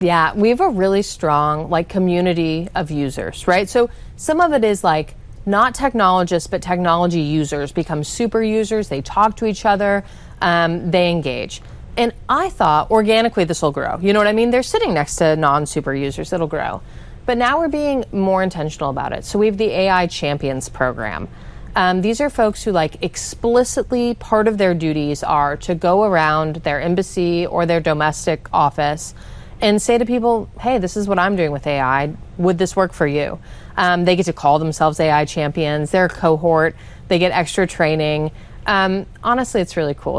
Yeah, we have a really strong community of users, right? So some of it is not technologists, but technology users become super users. They talk to each other, they engage. And I thought organically this will grow. You know what I mean? They're sitting next to non-super users. It'll grow. But now we're being more intentional about it. So we have the AI Champions program. These are folks who explicitly part of their duties are to go around their embassy or their domestic office and say to people, hey, this is what I'm doing with AI. Would this work for you? They get to call themselves AI champions. They're a cohort. They get extra training. Honestly, it's really cool.